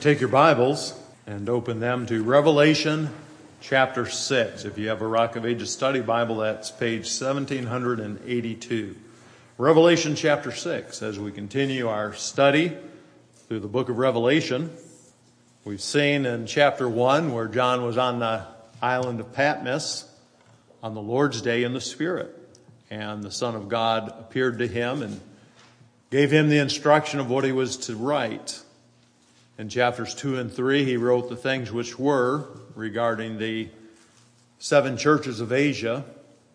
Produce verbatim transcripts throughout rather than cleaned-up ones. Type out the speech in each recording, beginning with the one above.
Take your Bibles and open them to Revelation chapter six. If you have a Rock of Ages study Bible, that's page seventeen eighty-two. Revelation chapter six, as we continue our study through the book of Revelation. We've seen in chapter one where John was on the island of Patmos on the Lord's day in the Spirit. And the Son of God appeared to him and gave him the instruction of what he was to write. In chapters two and three, he wrote the things which were regarding the seven churches of Asia.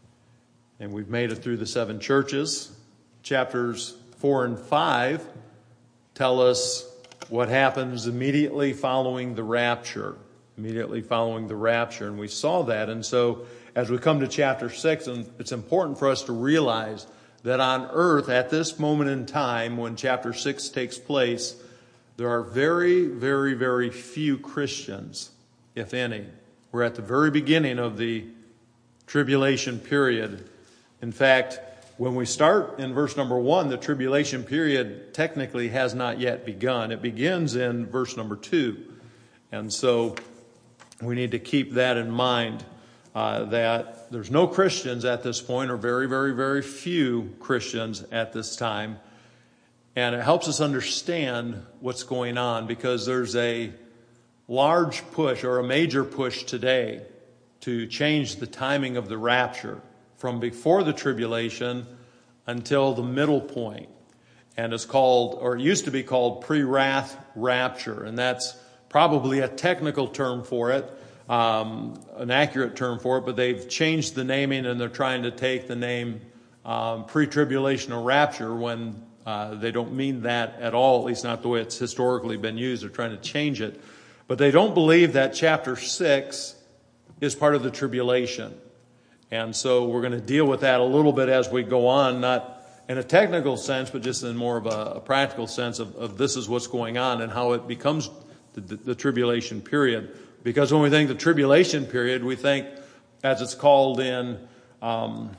And we've made it through the seven churches. Chapters four and five tell us what happens immediately following the rapture. Immediately following the rapture. And we saw that. And so as we come to chapter six, and it's important for us to realize that on earth at this moment in time when chapter six takes place, there are very, very, very few Christians, if any. We're at the very beginning of the tribulation period. In fact, when we start in verse number one, the tribulation period technically has not yet begun. It begins in verse number two. And so we need to keep that in mind, uh, that there's no Christians at this point, or very, very, very few Christians at this time. And it helps us understand what's going on because there's a large push or a major push today to change the timing of the rapture from before the tribulation until the middle point. And it's called, or it used to be called pre-wrath rapture. And that's probably a technical term for it, um, an accurate term for it, but they've changed the naming and they're trying to take the name um, pre-tribulational rapture when Uh, they don't mean that at all, at least not the way it's historically been used. They're trying to change it. But they don't believe that chapter six is part of the tribulation. And so we're going to deal with that a little bit as we go on, not in a technical sense, but just in more of a, a practical sense of, of this is what's going on and how it becomes the, the, the tribulation period. Because when we think the tribulation period, we think, as it's called in um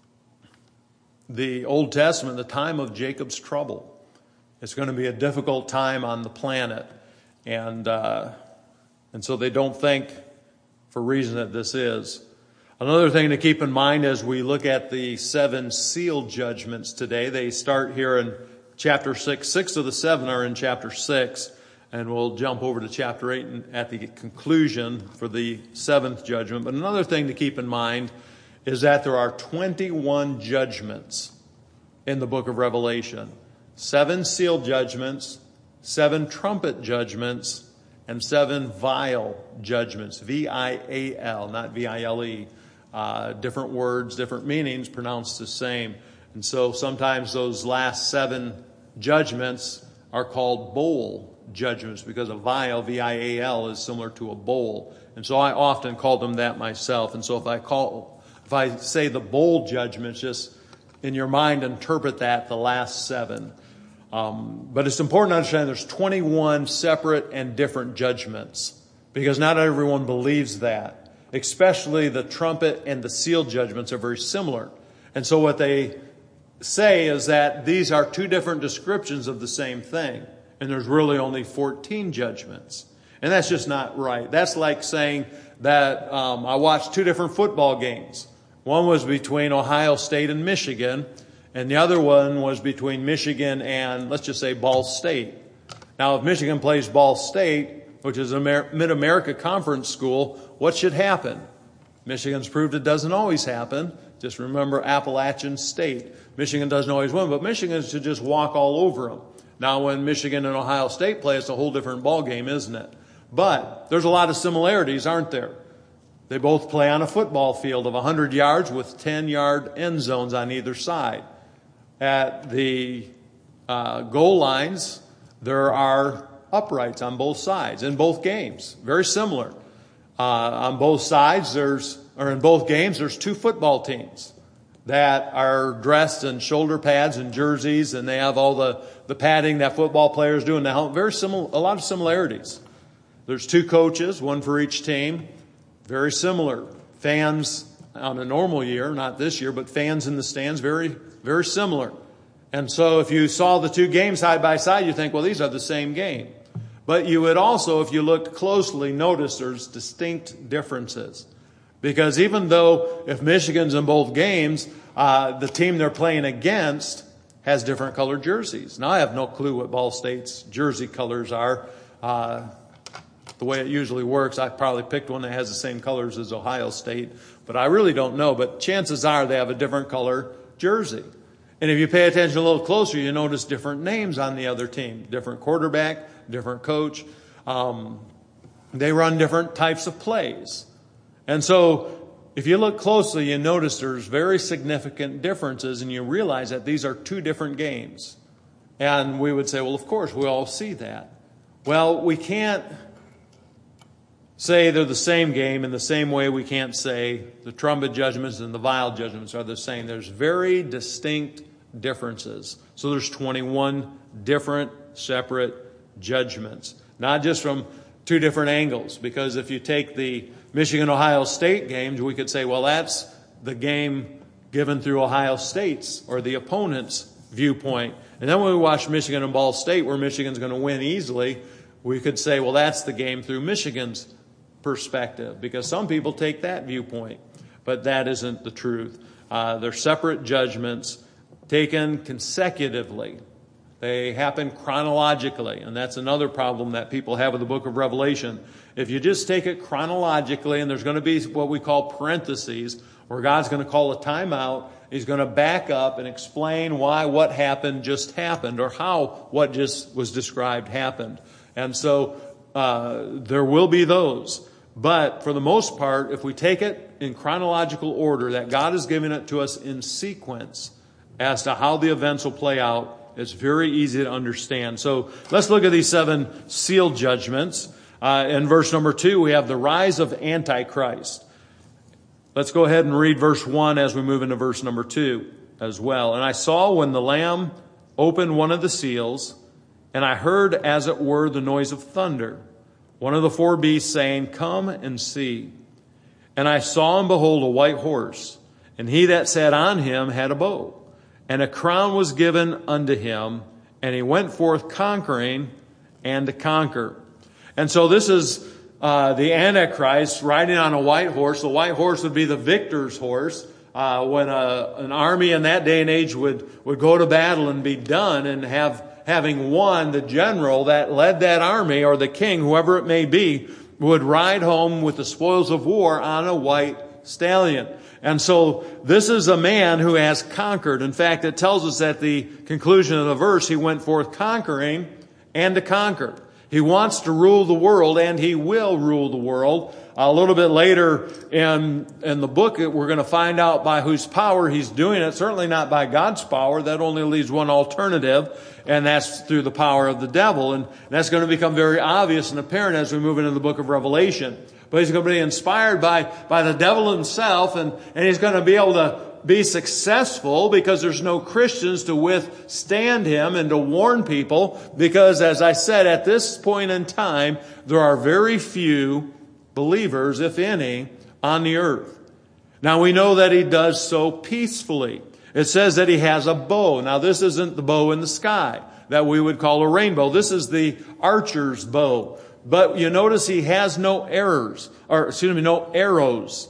the Old Testament, the time of Jacob's trouble. It's going to be a difficult time on the planet. And uh, and so they don't think for reason that this is. Another thing to keep in mind as we look at the seven seal judgments today, they start here in chapter six. Six of the seven are in chapter six. And we'll jump over to chapter eight at the conclusion for the seventh judgment. But another thing to keep in mind is that there are twenty-one judgments in the book of Revelation. Seven seal judgments, seven trumpet judgments, and seven vial judgments. V I A L, not V I L E. Uh, different words, different meanings, pronounced the same. And so sometimes those last seven judgments are called bowl judgments because a vial, V I A L, is similar to a bowl. And so I often call them that myself. And so if I call... If I say the bowl judgments, just in your mind interpret that, the last seven. Um, but it's important to understand there's twenty-one separate and different judgments because not everyone believes that. Especially the trumpet and the seal judgments are very similar. And so what they say is that these are two different descriptions of the same thing. And there's really only fourteen judgments. And that's just not right. That's like saying that um, I watched two different football games. One was between Ohio State and Michigan, and the other one was between Michigan and, let's just say, Ball State. Now, if Michigan plays Ball State, which is a Mid-America Conference school, what should happen? Michigan's proved it doesn't always happen. Just remember Appalachian State. Michigan doesn't always win, but Michigan should just walk all over them. Now, when Michigan and Ohio State play, it's a whole different ball game, isn't it? But there's a lot of similarities, aren't there? They both play on a football field of one hundred yards with ten-yard end zones on either side. At the uh, goal lines, there are uprights on both sides in both games. Very similar. Uh, on both sides, there's, or in both games, there's two football teams that are dressed in shoulder pads and jerseys, and they have all the, the padding that football players do in the helmet. Very similar, a lot of similarities. There's two coaches, one for each team. Very similar. Fans on a normal year, not this year, but fans in the stands, very, very similar. And so if you saw the two games side by side, you think, well, these are the same game. But you would also, if you looked closely, notice there's distinct differences. Because even though if Michigan's in both games, uh, the team they're playing against has different colored jerseys. Now, I have no clue what Ball State's jersey colors are. Uh, the way it usually works, I probably picked one that has the same colors as Ohio State, but I really don't know. But chances are they have a different color jersey. And if you pay attention a little closer, you notice different names on the other team. Different quarterback, different coach. Um, they run different types of plays. And so if you look closely, you notice there's very significant differences, and you realize that these are two different games. And we would say, well, of course, we all see that. Well, we can't say they're the same game in the same way we can't say the trumpet judgments and the vial judgments are the same. There's very distinct differences. So there's twenty-one different separate judgments, not just from two different angles. Because if you take the Michigan-Ohio State games, we could say, well, that's the game given through Ohio State's or the opponent's viewpoint. And then when we watch Michigan and Ball State, where Michigan's going to win easily, we could say, well, that's the game through Michigan's perspective, because some people take that viewpoint, but that isn't the truth. Uh, they're separate judgments taken consecutively. They happen chronologically, and that's another problem that people have with the book of Revelation. If you just take it chronologically, and there's going to be what we call parentheses, where God's going to call a timeout, He's going to back up and explain why what happened just happened, or how what just was described happened. And so uh, there will be those. But for the most part, if we take it in chronological order, that God has given it to us in sequence as to how the events will play out, it's very easy to understand. So let's look at these seven seal judgments. Uh, in verse number two, we have the rise of Antichrist. Let's go ahead and read verse one as we move into verse number two as well. And I saw when the Lamb opened one of the seals, and I heard as it were the noise of thunder, one of the four beasts saying, Come and see. And I saw and behold a white horse, and he that sat on him had a bow, and a crown was given unto him, and he went forth conquering and to conquer. And so this is uh, the Antichrist riding on a white horse. The white horse would be the victor's horse. Uh, when a, an army in that day and age would, would go to battle and be done and have having won, the general that led that army, or the king, whoever it may be, would ride home with the spoils of war on a white stallion. And so this is a man who has conquered. In fact, it tells us at the conclusion of the verse, he went forth conquering and to conquer. He wants to rule the world, and he will rule the world. A little bit later in, in the book, we're going to find out by whose power he's doing it. Certainly not by God's power. That only leaves one alternative, and that's through the power of the devil. And that's going to become very obvious and apparent as we move into the book of Revelation. But he's going to be inspired by, by the devil himself, and, and he's going to be able to be successful because there's no Christians to withstand him and to warn people. Because, as I said, at this point in time, there are very few believers, if any, on the earth. Now, we know that he does so peacefully. It says that he has a bow. Now, this isn't the bow in the sky that we would call a rainbow. This is the archer's bow. But you notice he has no arrows, or excuse me, no arrows.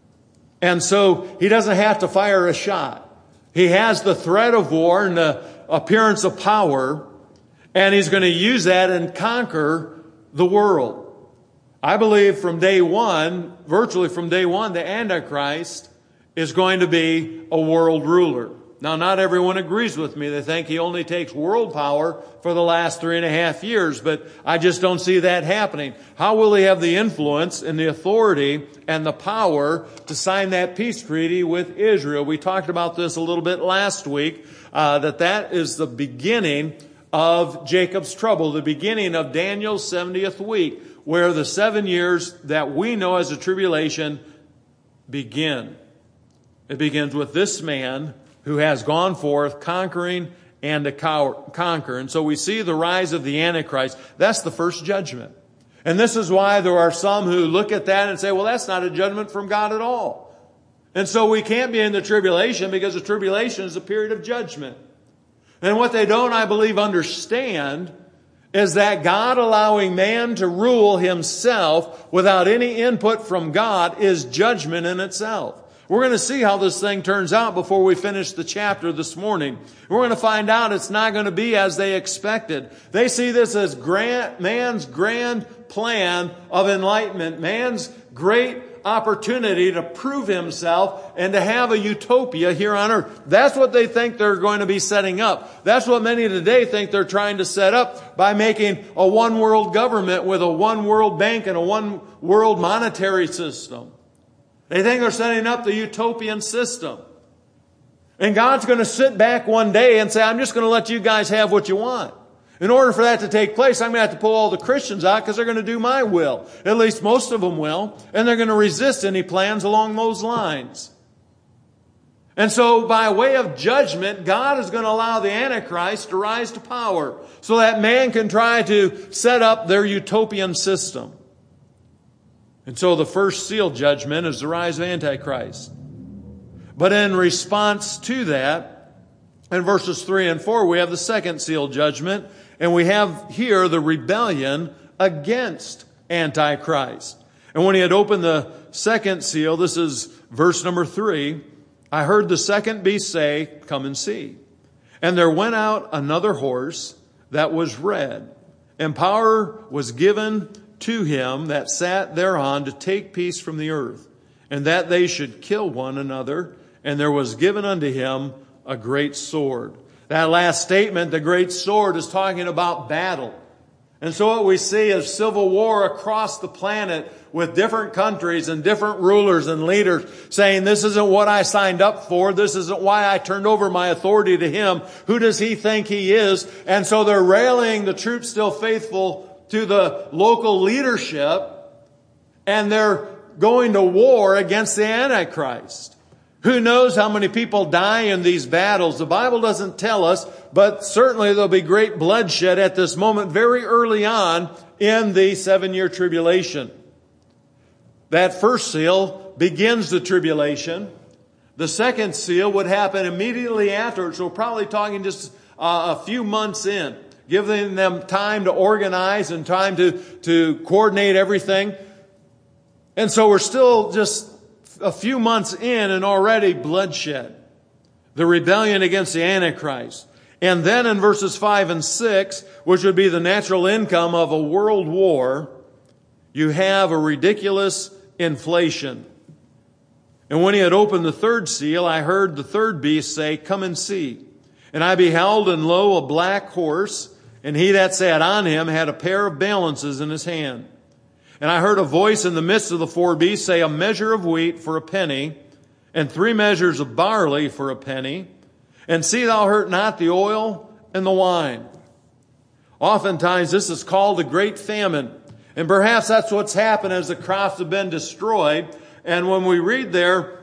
And so he doesn't have to fire a shot. He has the threat of war and the appearance of power, and he's going to use that and conquer the world. I believe from day one, virtually from day one, the Antichrist is going to be a world ruler. Now, not everyone agrees with me. They think he only takes world power for the last three and a half years, but I just don't see that happening. How will he have the influence and the authority and the power to sign that peace treaty with Israel? We talked about this a little bit last week, uh, that that is the beginning of Jacob's trouble, the beginning of Daniel's seventieth week, where the seven years that we know as a tribulation begin. It begins with this man who has gone forth conquering and to conquer. And so we see the rise of the Antichrist. That's the first judgment. And this is why there are some who look at that and say, well, that's not a judgment from God at all. And so we can't be in the tribulation because the tribulation is a period of judgment. And what they don't, I believe, understand is that God allowing man to rule himself without any input from God is judgment in itself. We're going to see how this thing turns out before we finish the chapter this morning. We're going to find out it's not going to be as they expected. They see this as grand, man's grand plan of enlightenment, man's great opportunity to prove himself and to have a utopia here on earth. That's what they think they're going to be setting up. That's what many today think they're trying to set up by making a one world government with a one world bank and a one world monetary system. They think they're setting up the utopian system. And God's going to sit back one day and say, I'm just going to let you guys have what you want. In order for that to take place, I'm going to have to pull all the Christians out because they're going to do my will. At least most of them will. And they're going to resist any plans along those lines. And so by way of judgment, God is going to allow the Antichrist to rise to power so that man can try to set up their utopian system. And so the first seal judgment is the rise of Antichrist. But in response to that, in verses three and four, we have the second seal judgment. And we have here the rebellion against Antichrist. And when he had opened the second seal, this is verse number three, I heard the second beast say, come and see. And there went out another horse that was red, and power was given to him that sat thereon to take peace from the earth, and that they should kill one another. And there was given unto him a great sword. That last statement, the great sword, is talking about battle. And so what we see is civil war across the planet with different countries and different rulers and leaders saying, this isn't what I signed up for. This isn't why I turned over my authority to him. Who does he think he is? And so they're rallying the troops still faithful to the local leadership, and they're going to war against the Antichrist. Who knows how many people die in these battles? The Bible doesn't tell us, but certainly there'll be great bloodshed at this moment very early on in the seven-year tribulation. That first seal begins the tribulation. The second seal would happen immediately after, so we're probably talking just uh, a few months in, giving them time to organize and time to, to coordinate everything. And so we're still just a few months in and already bloodshed. The rebellion against the Antichrist. And then in verses five and six, which would be the natural income of a world war, you have a ridiculous inflation. And when he had opened the third seal, I heard the third beast say, come and see. And I beheld, and lo, a black horse, and he that sat on him had a pair of balances in his hand. And I heard a voice in the midst of the four beasts say, a measure of wheat for a penny, and three measures of barley for a penny. And see thou hurt not the oil and the wine. Oftentimes this is called a great famine. And perhaps that's what's happened as the crops have been destroyed. And when we read there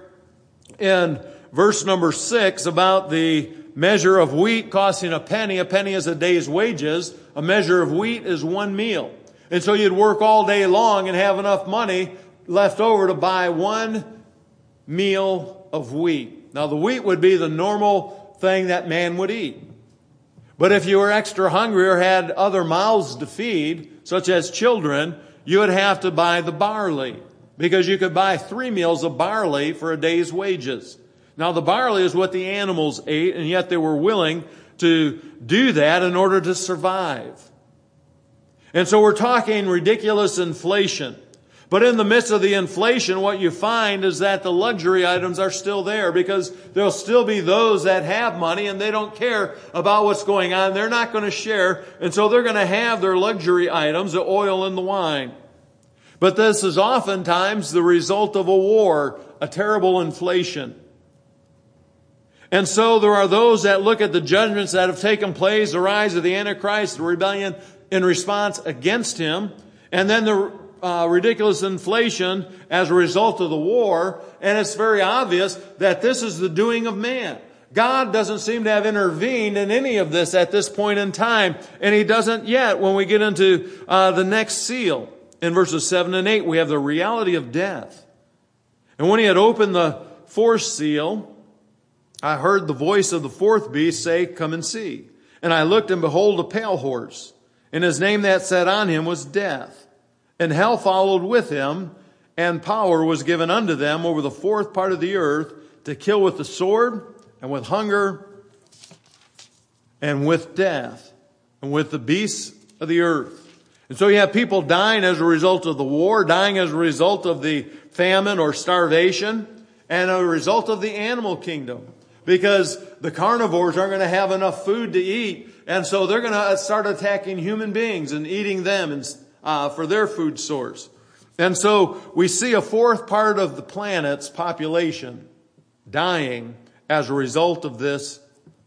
in verse number six about the measure of wheat costing a penny, a penny is a day's wages. A measure of wheat is one meal. And so you'd work all day long and have enough money left over to buy one meal of wheat. Now the wheat would be the normal thing that man would eat. But if you were extra hungry or had other mouths to feed, such as children, you would have to buy the barley, because you could buy three meals of barley for a day's wages. Now the barley is what the animals ate, and yet they were willing to do that in order to survive. And so we're talking ridiculous inflation. But in the midst of the inflation, what you find is that the luxury items are still there, because there'll still be those that have money and they don't care about what's going on. They're not going to share. And so they're going to have their luxury items, the oil and the wine. But this is oftentimes the result of a war, a terrible inflation. And so there are those that look at the judgments that have taken place, the rise of the Antichrist, the rebellion in response against him, and then the uh, ridiculous inflation as a result of the war. And it's very obvious that this is the doing of man. God doesn't seem to have intervened in any of this at this point in time. And he doesn't yet when we get into uh, the next seal. In verses seven and eight, we have the reality of death. And when he had opened the fourth seal, I heard the voice of the fourth beast say, come and see. And I looked, and behold, a pale horse. And his name that sat on him was Death. And hell followed with him, and power was given unto them over the fourth part of the earth to kill with the sword, and with hunger, and with death, and with the beasts of the earth. And so you have people dying as a result of the war, dying as a result of the famine or starvation, and a result of the animal kingdom. Because the carnivores aren't going to have enough food to eat, and so they're going to start attacking human beings and eating them and, uh, for their food source. And so we see a fourth part of the planet's population dying as a result of this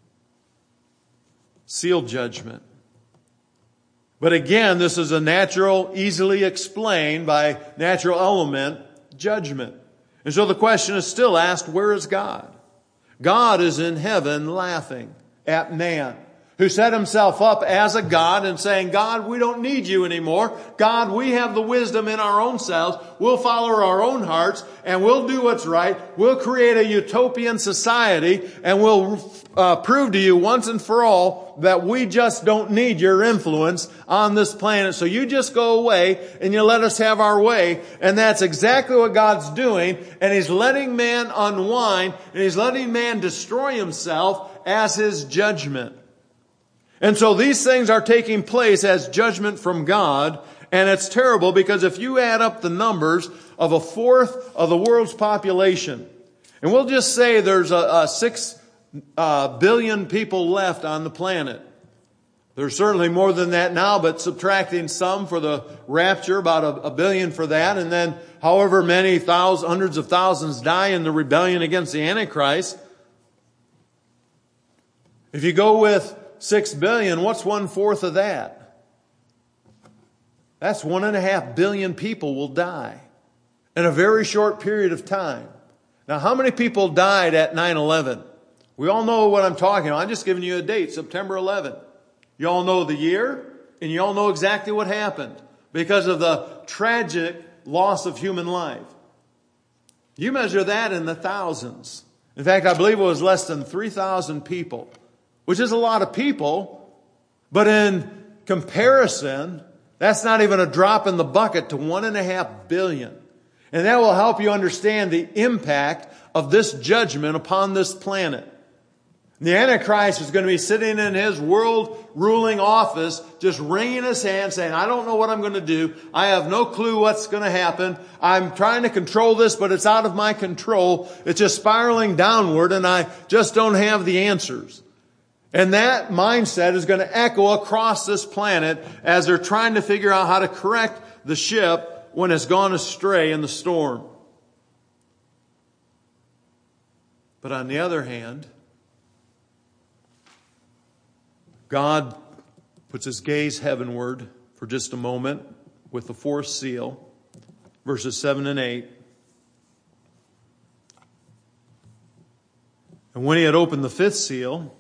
seal judgment. But again, this is a natural, easily explained by natural element judgment. And so the question is still asked, where is God? God is in heaven laughing at man, who set himself up as a God and saying, God, we don't need you anymore. God, we have the wisdom in our own selves. We'll follow our own hearts and we'll do what's right. We'll create a utopian society and we'll uh, prove to you once and for all that we just don't need your influence on this planet. So you just go away and you let us have our way. And that's exactly what God's doing. And He's letting man unwind and He's letting man destroy himself as His judgment. And so these things are taking place as judgment from God. And it's terrible because if you add up the numbers of a fourth of the world's population, and we'll just say there's a, a six uh, billion people left on the planet. There's certainly more than that now, but subtracting some for the rapture, about a, a billion for that. And then however many thousands, hundreds of thousands die in the rebellion against the Antichrist. If you go with Six billion, what's one fourth of that? That's one and a half billion people will die in a very short period of time. Now, how many people died at nine eleven? We all know what I'm talking about. I'm just giving you a date, September eleventh. You all know the year, and you all know exactly what happened because of the tragic loss of human life. You measure that in the thousands. In fact, I believe it was less than three thousand people. Which is a lot of people, but in comparison, that's not even a drop in the bucket to one and a half billion. And that will help you understand the impact of this judgment upon this planet. The Antichrist is going to be sitting in his world ruling office, just wringing his hands saying, I don't know what I'm going to do. I have no clue what's going to happen. I'm trying to control this, but it's out of my control. It's just spiraling downward and I just don't have the answers. And that mindset is going to echo across this planet as they're trying to figure out how to correct the ship when it's gone astray in the storm. But on the other hand, God puts His gaze heavenward for just a moment with the fourth seal, verses seven and eight. And when He had opened the fifth seal,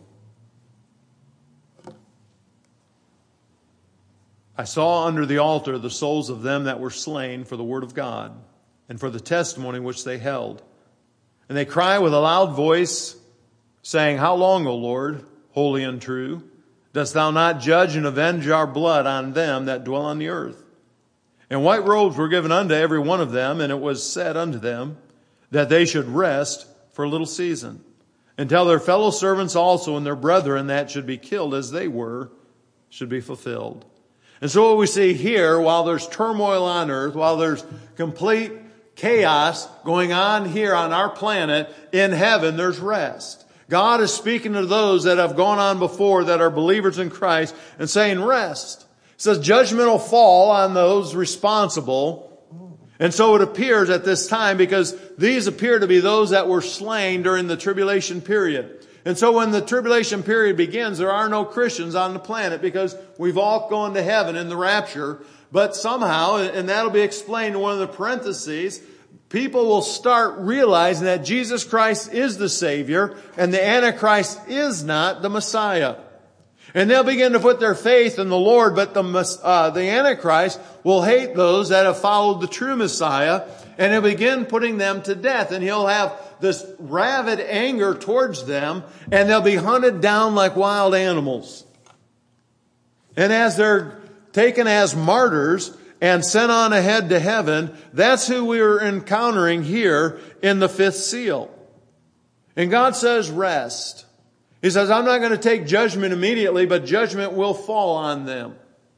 I saw under the altar the souls of them that were slain for the word of God and for the testimony which they held. And they cry with a loud voice, saying, How long, O Lord, holy and true, dost thou not judge and avenge our blood on them that dwell on the earth? And white robes were given unto every one of them, and it was said unto them that they should rest for a little season, until their fellow servants also and their brethren that should be killed as they were should be fulfilled. And so what we see here, while there's turmoil on earth, while there's complete chaos going on here on our planet, in heaven there's rest. God is speaking to those that have gone on before that are believers in Christ and saying rest. It says judgment will fall on those responsible. And so it appears at this time because these appear to be those that were slain during the tribulation period. And so when the tribulation period begins, there are no Christians on the planet because we've all gone to heaven in the rapture. But somehow, and that'll be explained in one of the parentheses, people will start realizing that Jesus Christ is the Savior and the Antichrist is not the Messiah. And they'll begin to put their faith in the Lord, but the, uh, the Antichrist will hate those that have followed the true Messiah, and he'll begin putting them to death. And he'll have this rabid anger towards them, and they'll be hunted down like wild animals. And as they're taken as martyrs and sent on ahead to heaven. That's who we are encountering here in the fifth seal. And God says, rest. He says, I'm not going to take judgment immediately, but judgment will fall on them.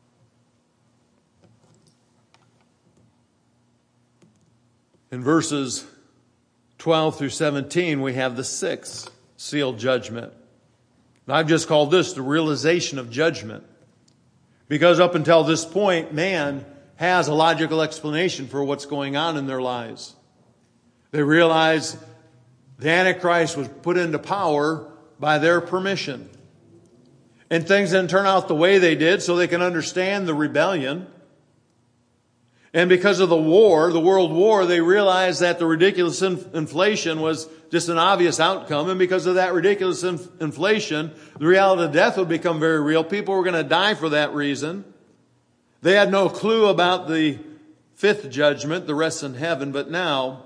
In verses twelve through seventeen, we have the sixth seal judgment. And I've just called this the realization of judgment. Because up until this point, man has a logical explanation for what's going on in their lives. They realize the Antichrist was put into power by their permission. And things didn't turn out the way they did, so they can understand the rebellion. And because of the war, the world war, they realized that the ridiculous in- inflation was just an obvious outcome. And because of that ridiculous in- inflation, the reality of death would become very real. People were going to die for that reason. They had no clue about the fifth judgment, the rest in heaven. But now,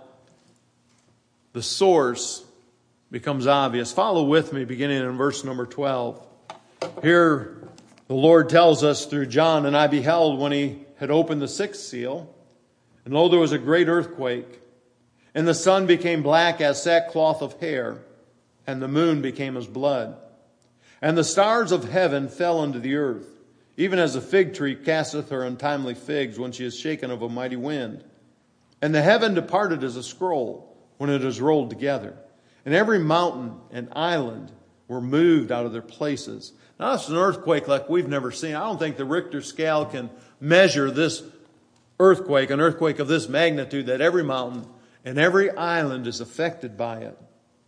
the source becomes obvious. Follow with me beginning in verse number twelve. Here, the Lord tells us through John, and I beheld when he had opened the sixth seal, and lo, there was a great earthquake, and the sun became black as sackcloth of hair, and the moon became as blood. And the stars of heaven fell unto the earth, even as a fig tree casteth her untimely figs when she is shaken of a mighty wind. And the heaven departed as a scroll when it is rolled together. And every mountain and island were moved out of their places. Now, it's an earthquake like we've never seen. I don't think the Richter scale can measure this earthquake, an earthquake of this magnitude, that every mountain and every island is affected by it.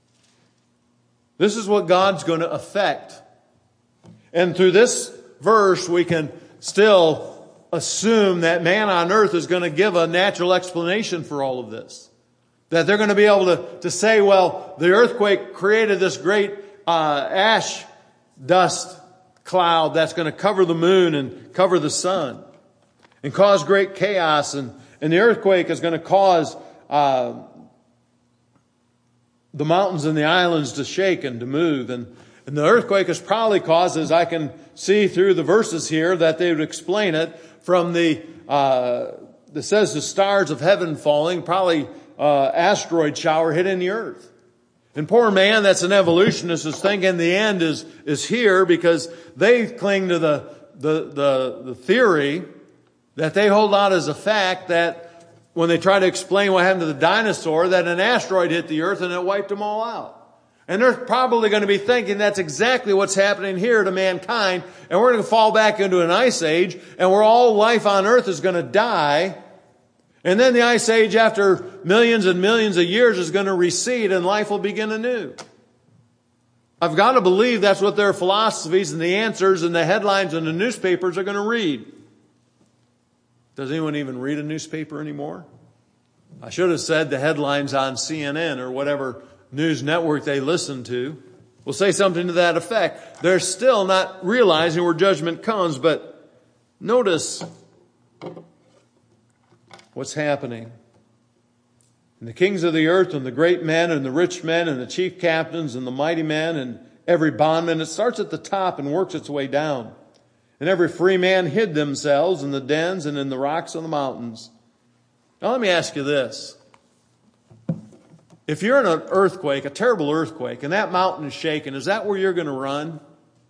This is what God's going to affect. And through this verse, we can still assume that man on earth is going to give a natural explanation for all of this. That they're going to be able to, to say, well, the earthquake created this great uh, ash dust cloud that's going to cover the moon and cover the sun and cause great chaos. And, and the earthquake is going to cause uh, the mountains and the islands to shake and to move. And, and the earthquake is probably caused, as I can see through the verses here, that they would explain it from the, uh, it says the stars of heaven falling, probably uh, asteroid shower hitting the earth. And poor man, that's an evolutionist, is thinking the end is, is here because they cling to the, the, the, the theory that they hold out as a fact that when they try to explain what happened to the dinosaur, that an asteroid hit the earth and it wiped them all out. And they're probably going to be thinking that's exactly what's happening here to mankind. And we're going to fall back into an ice age and where all life on earth is going to die. And then the ice age, after millions and millions of years, is going to recede and life will begin anew. I've got to believe that's what their philosophies and the answers and the headlines in the newspapers are going to read. Does anyone even read a newspaper anymore? I should have said the headlines on C N N or whatever news network they listen to will say something to that effect. They're still not realizing where judgment comes, but notice what's happening. And the kings of the earth and the great men and the rich men and the chief captains and the mighty men and every bondman, it starts at the top and works its way down. And every free man hid themselves in the dens and in the rocks on the mountains. Now let me ask you this. If you're in an earthquake, a terrible earthquake, and that mountain is shaking, is that where you're going to run?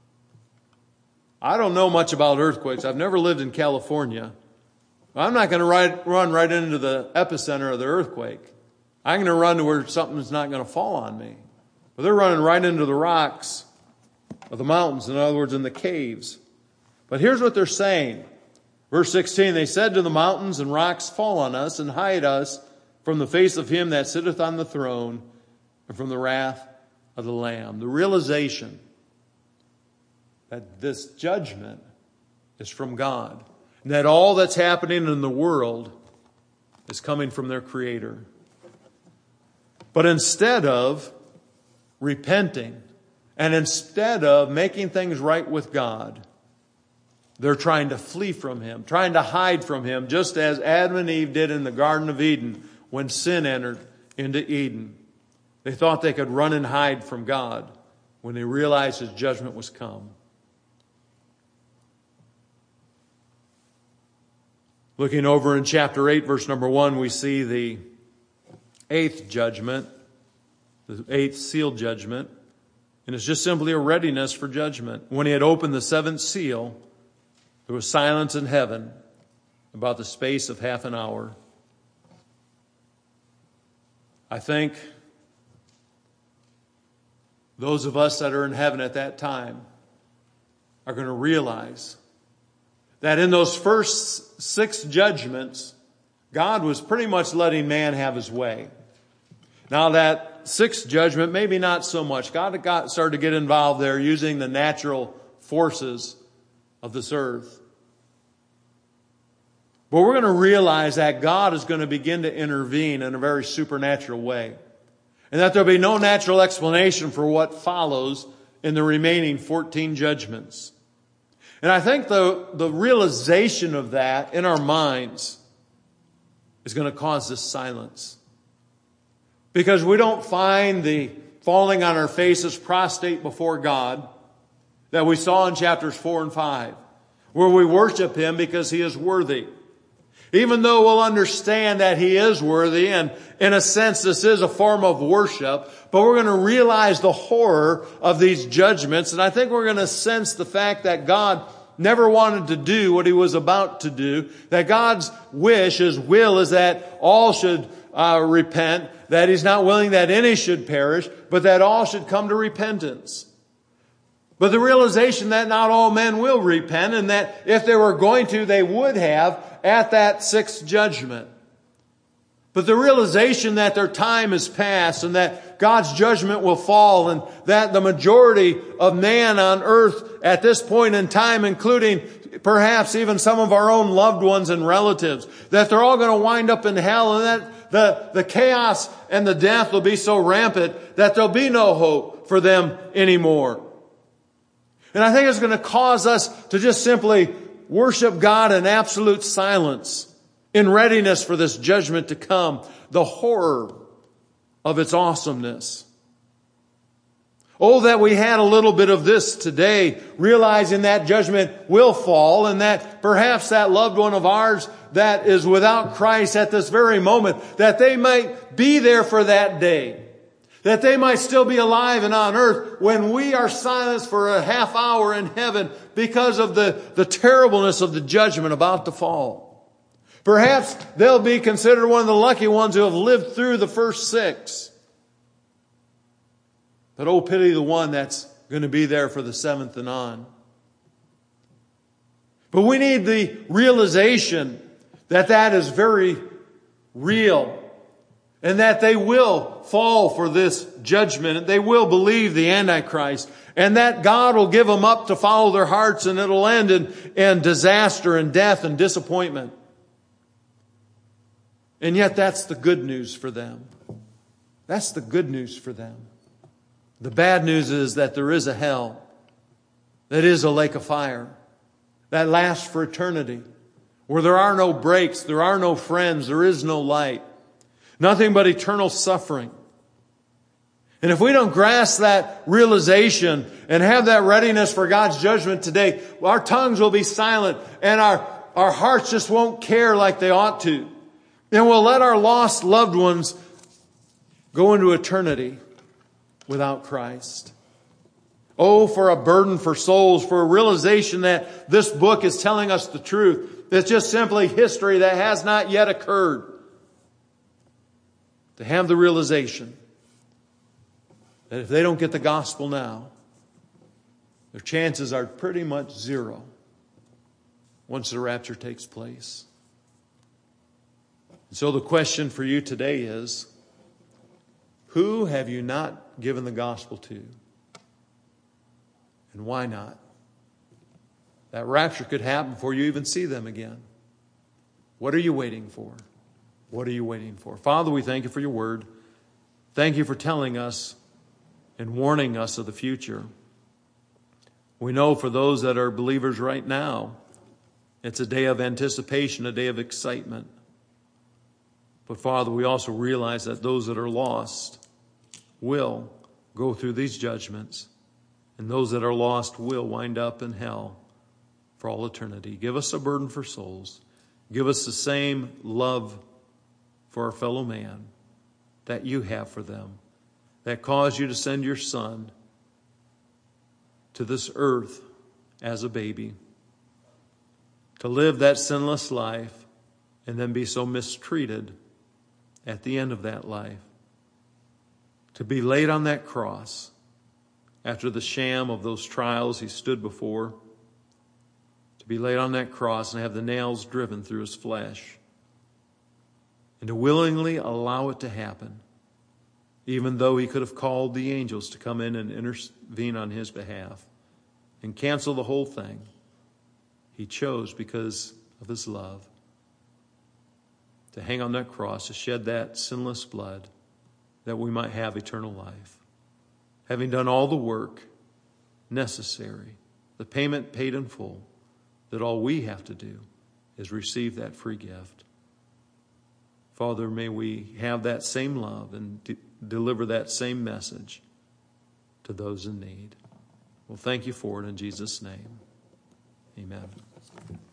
I don't know much about earthquakes. I've never lived in California. I'm not going to ride, run right into the epicenter of the earthquake. I'm going to run to where something's not going to fall on me. But they're running right into the rocks of the mountains, in other words, in the caves. But here's what they're saying. Verse sixteen, they said to the mountains and rocks, fall on us and hide us from the face of him that sitteth on the throne and from the wrath of the Lamb. The realization that this judgment is from God. And that all that's happening in the world is coming from their Creator. But instead of repenting and instead of making things right with God, they're trying to flee from Him, trying to hide from Him, just as Adam and Eve did in the Garden of Eden when sin entered into Eden. They thought they could run and hide from God when they realized His judgment was come. Looking over in chapter eight, verse number one, we see the eighth judgment, the eighth seal judgment. And it's just simply a readiness for judgment. When he had opened the seventh seal, there was silence in heaven about the space of half an hour. I think those of us that are in heaven at that time are going to realize that in those first six judgments, God was pretty much letting man have his way. Now that sixth judgment, maybe not so much. God got, started to get involved there using the natural forces of this earth. But we're going to realize that God is going to begin to intervene in a very supernatural way. And that there'll be no natural explanation for what follows in the remaining fourteen judgments. And I think the, the realization of that in our minds is going to cause this silence. Because we don't find the falling on our faces prostrate before God that we saw in chapters four and five, where we worship Him because He is worthy. Even though we'll understand that He is worthy, and in a sense this is a form of worship, but we're going to realize the horror of these judgments, and I think we're going to sense the fact that God never wanted to do what He was about to do, that God's wish, His will, is that all should uh, repent, that He's not willing that any should perish, but that all should come to repentance. But the realization that not all men will repent, and that if they were going to, they would have at that sixth judgment. But the realization that their time is past and that God's judgment will fall, and that the majority of man on earth at this point in time, including perhaps even some of our own loved ones and relatives, that they're all going to wind up in hell, and that the, the chaos and the death will be so rampant that there'll be no hope for them anymore. And I think it's going to cause us to just simply worship God in absolute silence, in readiness for this judgment to come, the horror of its awesomeness. Oh, that we had a little bit of this today, realizing that judgment will fall, and that perhaps that loved one of ours that is without Christ at this very moment, that they might be there for that day. That they might still be alive and on earth when we are silenced for a half hour in heaven because of the, the terribleness of the judgment about to fall. Perhaps they'll be considered one of the lucky ones who have lived through the first six. But oh, pity the one that's going to be there for the seventh and on. But we need the realization that that is very real. And that they will fall for this judgment. They will believe the Antichrist. And that God will give them up to follow their hearts, and it'll end in, in disaster and death and disappointment. And yet that's the good news for them. That's the good news for them. The bad news is that there is a hell. That is a lake of fire. That lasts for eternity. Where there are no breaks, there are no friends, there is no light. Nothing but eternal suffering. And if we don't grasp that realization and have that readiness for God's judgment today, our tongues will be silent and our, our hearts just won't care like they ought to. And we'll let our lost loved ones go into eternity without Christ. Oh, for a burden for souls, for a realization that this book is telling us the truth. It's just simply history that has not yet occurred. To have the realization that if they don't get the gospel now, their chances are pretty much zero once the rapture takes place. And so the question for you today is, who have you not given the gospel to? And why not? That rapture could happen before you even see them again. What are you waiting for? What are you waiting for? Father, we thank you for your word. Thank you for telling us and warning us of the future. We know for those that are believers right now, it's a day of anticipation, a day of excitement. But Father, we also realize that those that are lost will go through these judgments, and those that are lost will wind up in hell for all eternity. Give us a burden for souls. Give us the same love for our fellow man that you have for them, that caused you to send your Son to this earth as a baby, to live that sinless life and then be so mistreated at the end of that life, to be laid on that cross after the sham of those trials he stood before, to be laid on that cross and have the nails driven through his flesh, and to willingly allow it to happen, even though he could have called the angels to come in and intervene on his behalf and cancel the whole thing. He chose, because of his love, to hang on that cross, to shed that sinless blood, that we might have eternal life. Having done all the work necessary, the payment paid in full, that all we have to do is receive that free gift. Father, may we have that same love and de- deliver that same message to those in need. Well, thank you for it in Jesus' name. Amen.